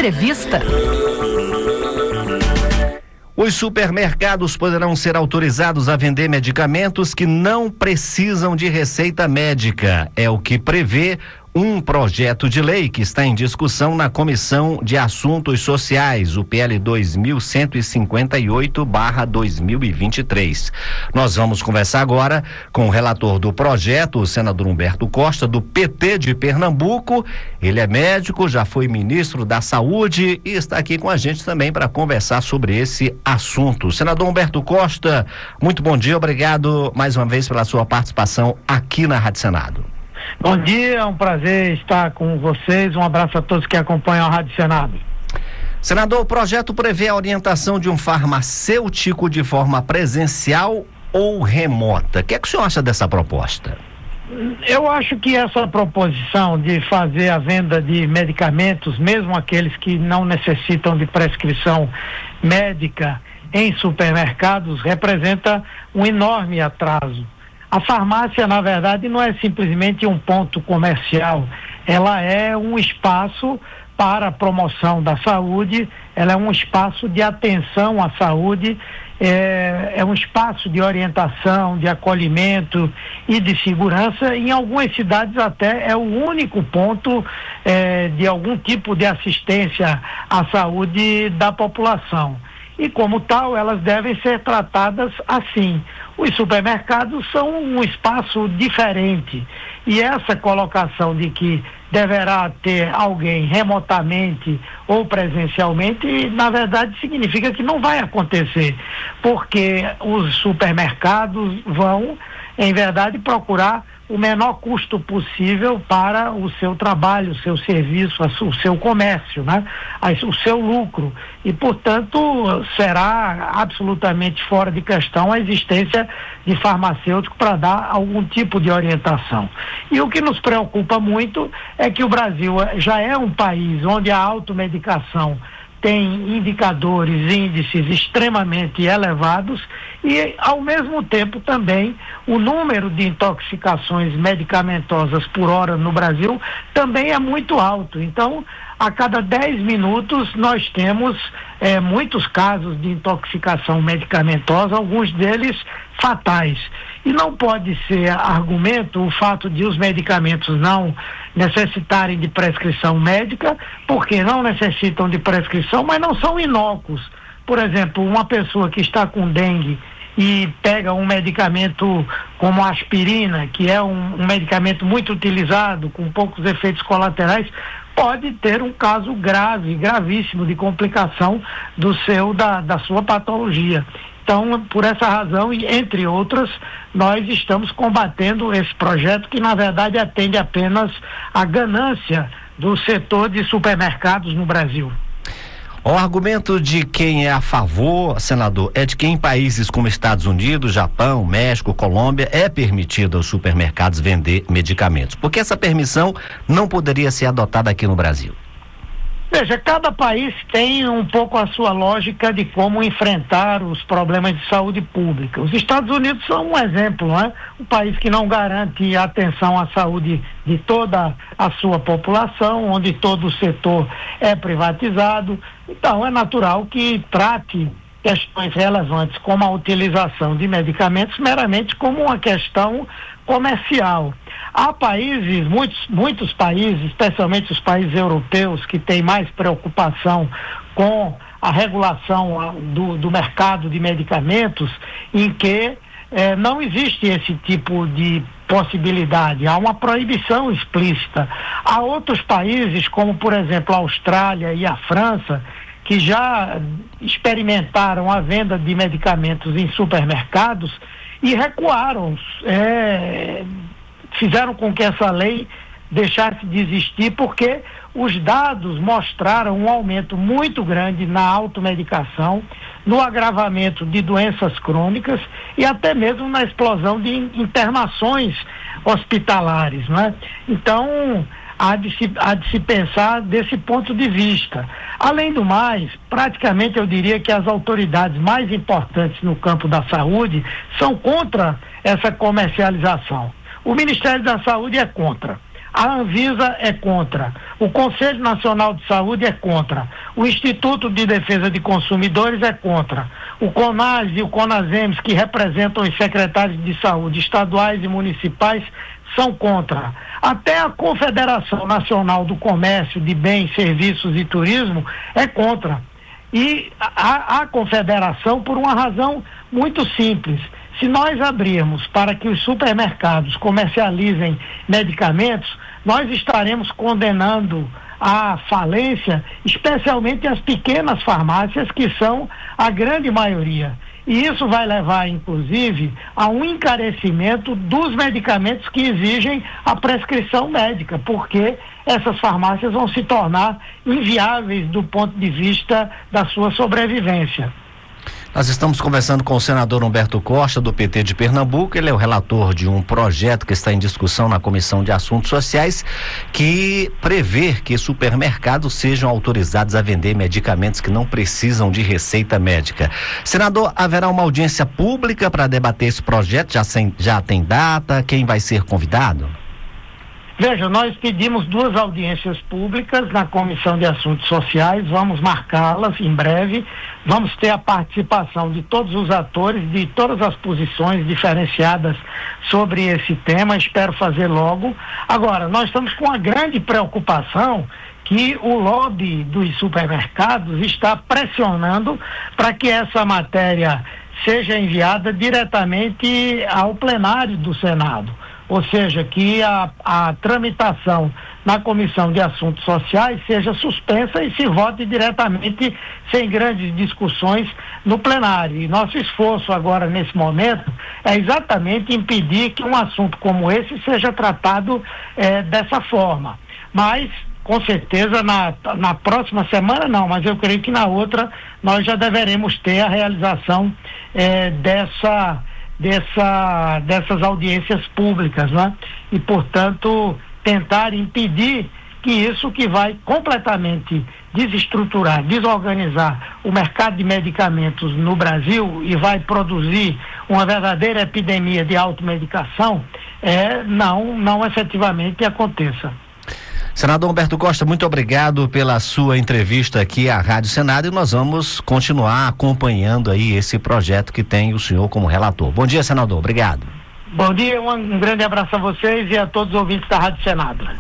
Entrevista. Os supermercados poderão ser autorizados a vender medicamentos que não precisam de receita médica. É o que prevê um projeto de lei que está em discussão na Comissão de Assuntos Sociais, o PL 2158/2023. Nós vamos conversar agora com o relator do projeto, o senador Humberto Costa, do PT de Pernambuco. Ele é médico, já foi ministro da Saúde e está aqui com a gente também para conversar sobre esse assunto. Senador Humberto Costa, muito bom dia, obrigado mais uma vez pela sua participação aqui na Rádio Senado. Bom dia, é um prazer estar com vocês. Um abraço a todos que acompanham a Rádio Senado. Senador, o projeto prevê a orientação de um farmacêutico de forma presencial ou remota. O que é que o senhor acha dessa proposta? Eu acho que essa proposição de fazer a venda de medicamentos, mesmo aqueles que não necessitam de prescrição médica em supermercados, representa um enorme atraso. A farmácia, na verdade, não é simplesmente um ponto comercial, ela é um espaço para a promoção da saúde, ela é um espaço de atenção à saúde, é um espaço de orientação, de acolhimento e de segurança. Em algumas cidades até é o único ponto de algum tipo de assistência à saúde da população. E como tal, elas devem ser tratadas assim. Os supermercados são um espaço diferente e essa colocação de que deverá ter alguém remotamente ou presencialmente, na verdade significa que não vai acontecer, porque os supermercados vão, em verdade, procurar o menor custo possível para o seu trabalho, o seu serviço, o seu comércio, né? O seu lucro. E, portanto, será absolutamente fora de questão a existência de farmacêutico para dar algum tipo de orientação. E o que nos preocupa muito é que o Brasil já é um país onde a automedicação tem índices extremamente elevados e, ao mesmo tempo, também o número de intoxicações medicamentosas por hora no Brasil também é muito alto. Então, a cada 10 minutos nós temos muitos casos de intoxicação medicamentosa, alguns deles fatais. E não pode ser argumento o fato de os medicamentos não necessitarem de prescrição médica, porque não necessitam de prescrição, mas não são inócuos. Por exemplo, uma pessoa que está com dengue e pega um medicamento como a aspirina, que é um medicamento muito utilizado, com poucos efeitos colaterais, pode ter um caso gravíssimo de complicação da sua patologia. Então, por essa razão e entre outras, nós estamos combatendo esse projeto que, na verdade, atende apenas à ganância do setor de supermercados no Brasil. O argumento de quem é a favor, senador, é de que em países como Estados Unidos, Japão, México, Colômbia, é permitido aos supermercados vender medicamentos. Por que essa permissão não poderia ser adotada aqui no Brasil? Veja, cada país tem um pouco a sua lógica de como enfrentar os problemas de saúde pública. Os Estados Unidos são um exemplo, né? Um país que não garante atenção à saúde de toda a sua população, onde todo o setor é privatizado. Então, é natural que trate questões relevantes como a utilização de medicamentos meramente como uma questão comercial. Há países, muitos países, especialmente os países europeus, que têm mais preocupação com a regulação do mercado de medicamentos, em que não existe esse tipo de possibilidade, há uma proibição explícita. Há outros países, como por exemplo a Austrália e a França, que já experimentaram a venda de medicamentos em supermercados e recuaram, fizeram com que essa lei deixasse de existir, porque os dados mostraram um aumento muito grande na automedicação, no agravamento de doenças crônicas e até mesmo na explosão de internações hospitalares, não é? Então, há de se pensar desse ponto de vista. Além do mais, praticamente eu diria que as autoridades mais importantes no campo da saúde são contra essa comercialização. O Ministério da Saúde é contra. A Anvisa é contra, o Conselho Nacional de Saúde é contra, o Instituto de Defesa de Consumidores é contra, o CONAS e o CONASEMS, que representam os secretários de saúde estaduais e municipais, são contra. Até a Confederação Nacional do Comércio de Bens, Serviços e Turismo é contra. E a confederação, por uma razão muito simples: se nós abrirmos para que os supermercados comercializem medicamentos, nós estaremos condenando à falência, especialmente as pequenas farmácias, que são a grande maioria. E isso vai levar, inclusive, a um encarecimento dos medicamentos que exigem a prescrição médica, porque essas farmácias vão se tornar inviáveis do ponto de vista da sua sobrevivência. Nós estamos conversando com o senador Humberto Costa, do PT de Pernambuco. Ele é o relator de um projeto que está em discussão na Comissão de Assuntos Sociais, que prevê que supermercados sejam autorizados a vender medicamentos que não precisam de receita médica. Senador, haverá uma audiência pública para debater esse projeto? Já tem data? Quem vai ser convidado? Veja, nós pedimos 2 audiências públicas na Comissão de Assuntos Sociais, vamos marcá-las em breve, vamos ter a participação de todos os atores, de todas as posições diferenciadas sobre esse tema, espero fazer logo. Agora, nós estamos com uma grande preocupação que o lobby dos supermercados está pressionando para que essa matéria seja enviada diretamente ao plenário do Senado. Ou seja, que a tramitação na Comissão de Assuntos Sociais seja suspensa e se vote diretamente, sem grandes discussões, no plenário. E nosso esforço agora, nesse momento, é exatamente impedir que um assunto como esse seja tratado dessa forma. Mas, com certeza, na próxima semana não, mas eu creio que na outra nós já deveremos ter a realização dessas audiências públicas, né? E, portanto, tentar impedir que isso, que vai completamente desestruturar, desorganizar o mercado de medicamentos no Brasil e vai produzir uma verdadeira epidemia de automedicação, não efetivamente aconteça. Senador Humberto Costa, muito obrigado pela sua entrevista aqui à Rádio Senado, e nós vamos continuar acompanhando aí esse projeto que tem o senhor como relator. Bom dia, senador. Obrigado. Bom dia, um grande abraço a vocês e a todos os ouvintes da Rádio Senado.